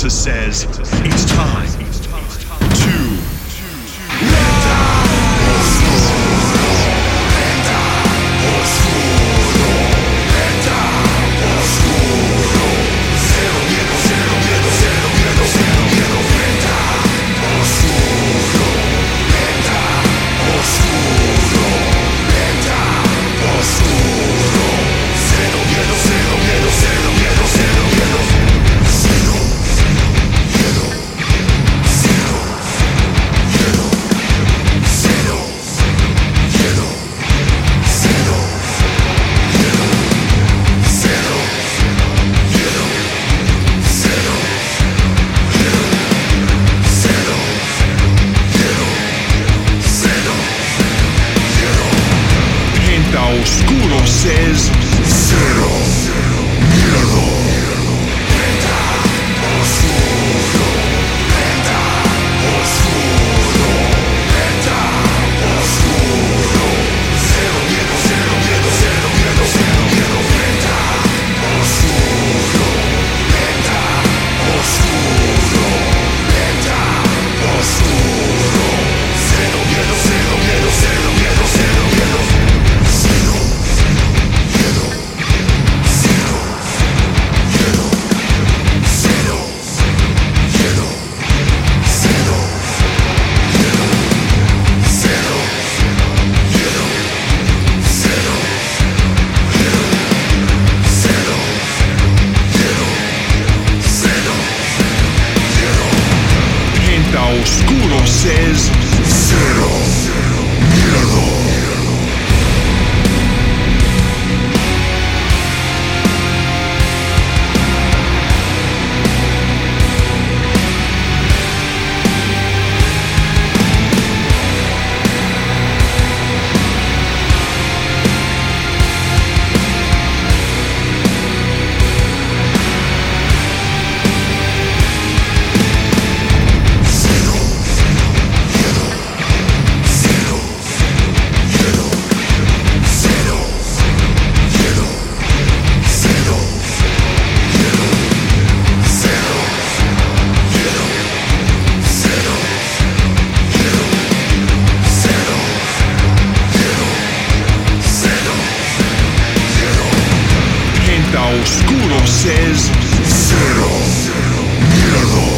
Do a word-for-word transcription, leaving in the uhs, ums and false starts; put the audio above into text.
Enter says, it's time to Oscuro says cero miedo. Lenta, oscuro, lenta, oscuro, lenta, oscuro. Cero miedo, cero miedo, cero miedo, cero miedo. Lenta, oscuro, lenta, oscuro, lenta, oscuro. Cero miedo, cero miedo, cero miedo, cero miedo. Oscuro says cero miedo. Oscuro says cero miedo.